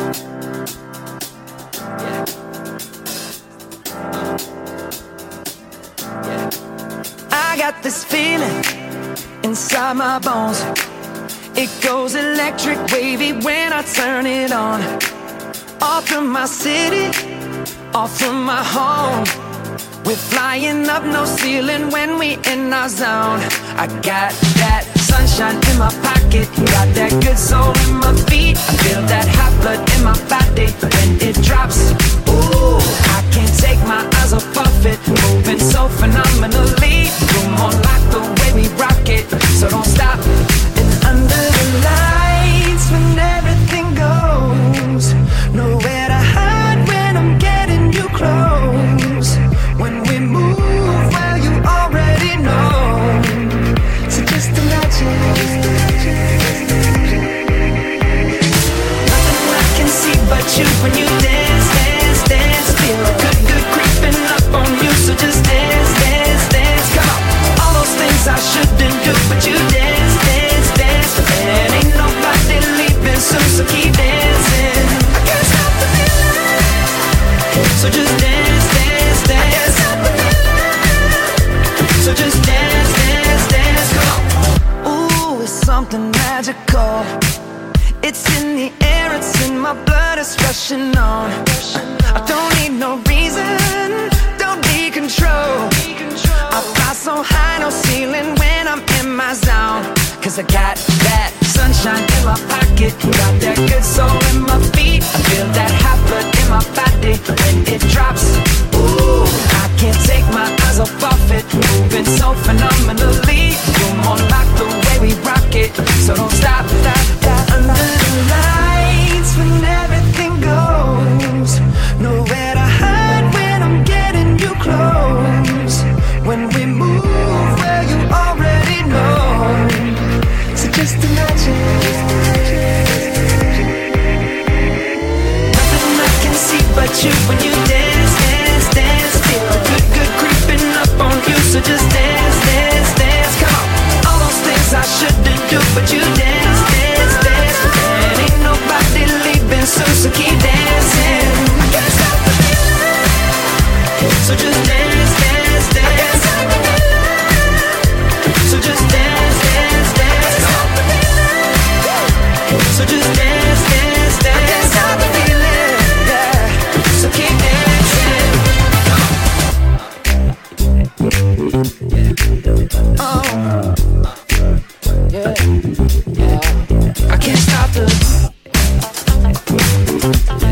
I got this feeling inside my bones. It goes electric wavy when I turn it on. Off from my city, off from my home. We're flying up, no ceiling when we in our zone. I got that sunshine in my pocket, got that good soul in my feet. I feel that hot blood in my body when it drops. Ooh, I can't take my eyes off of it, moving so phenomenally. Come on, like the way we rock it, so don't stop. And under the lights, when everything goes, nowhere to hide when I'm getting you close. When we move, well, you already know. So just imagine. Nothing I can see but you when you dance, dance, dance. Feel good, good creeping up on you. So just dance, dance, dance. Come on. All those things I shouldn't do, but you dance, dance, dance. And ain't nobody leaving soon, so keep dancing. I can't stop the feeling. So just dance, dance, dance. So just dance, dance, dance, come on. Ooh, it's something magical. It's in the air, it's in my blood, it's rushing on. I don't need no reason, don't need control. I fly so high, no ceiling when I'm in my zone. Cause I got that sunshine in my pocket, got that good soul in my feet. I feel that hot blood in my body when it drops. Ooh, I can't take my eyes off of it, moving so phenomenally. You're more like the way we rock it, so don't stop, stop, stop. Under the lights when everything goes, nowhere to hide when I'm getting you close. When we move, well, you already know. So just imagine. Nothing I can see but you when you dance, dance, dance. Feel good, good creeping up on you. So just dance, dance, dance. Come on. All those things I shouldn't do, but you dance, dance, dance. And ain't nobody leaving soon, so keep dancing. I can't stop the feeling. So just dance, dance, dance. So just dance, dance, dance. So just dance, dance, dance. I can't stop the feeling, yeah. So keep dancing. Oh, yeah, yeah. I can't stop the